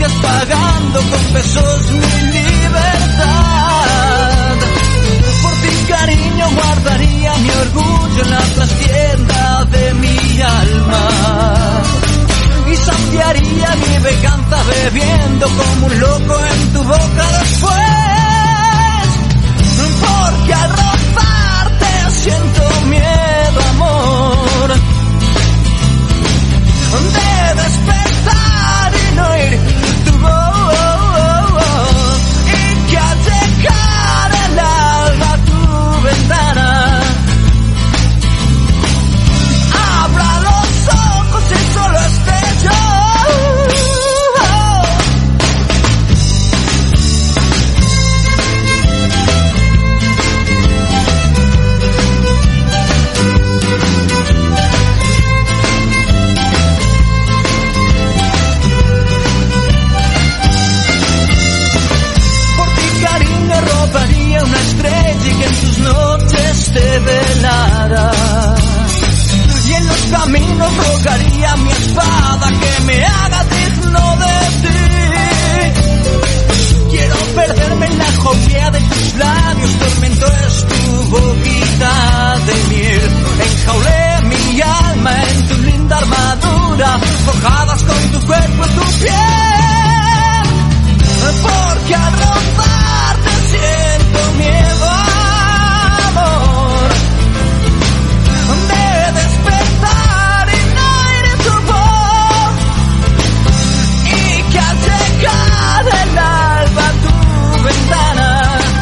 días pagando con pesos mi libertad. Por ti, cariño, guardaría mi orgullo en la trastienda de mi alma y saciaría mi venganza bebiendo como un loco en tu boca después. Porque al rozarte siento miedo, amor, de despertar y no oír tu voz, y que al llegar el alba a tu ventana abra los ojos y solo esté yo. Robaría una estrella y que en tus noches te velara, y en los caminos rogaría mi espada que me haga digno de ti. Quiero perderme en la joya de tus labios, tormento es tu boquita de miel. Enjaulé mi alma en tu linda armadura, forjadas con tu cuerpo y tu piel. Porque al rozarte siento miedo, amor, de despertar y no oír tu voz, y que al llegar el alba a tu ventana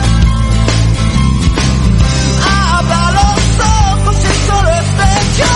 abra los ojos y solo esté yo.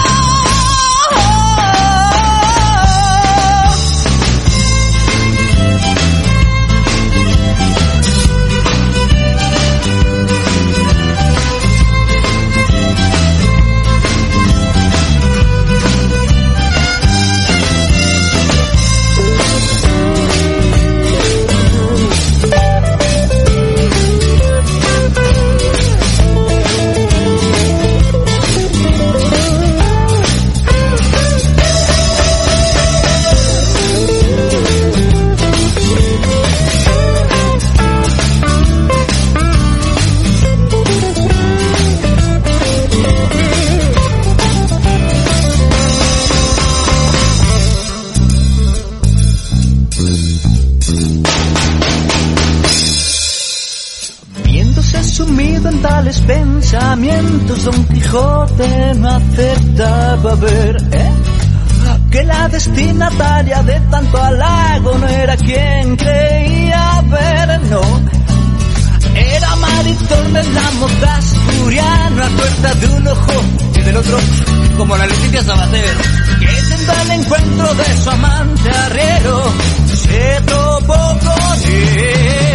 Sumido en tales pensamientos, Don Quijote no aceptaba ver que la destinataria de tanto halago no era quien creía ver, no. Era Maritón de la moda asturiana, a puerta de un ojo y del otro como la Leticia Sabater, que yendo al encuentro de su amante arriero se topó con él.